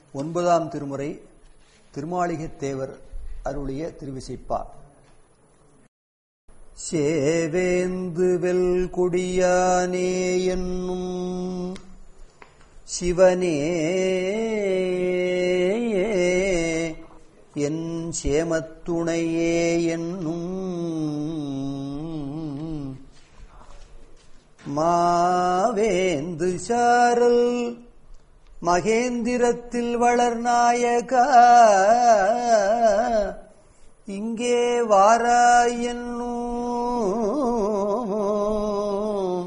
ஒன்பதாம் திருமுறை திருமாளிகைத் தேவர் அருளிய திருவிசைப்பா. சேவேந்து வெல் கொடியானே என்னும் சிவனே என் சேமத்துணையே என்னும் மாவேந்து சாரல் மகேந்திரத்தில் வளர்நாயகா இங்கே வாராயன்னும்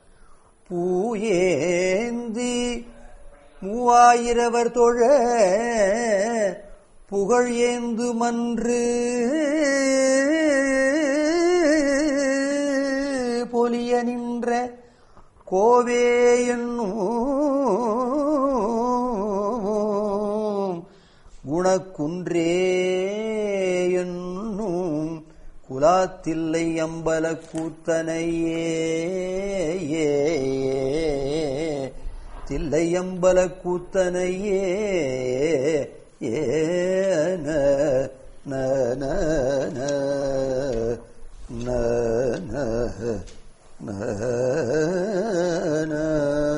பூயேந்தி 3000 தொழ புகழ் ஏந்து மன்று பொலிய நின்ற கோவே என்னும் குணக்குன்றே என்னும் குலாத்தில்லை அம்பல கூத்தனையே தில்லை அம்பல கூத்தனையே ஏன ந ந ந ந ந ந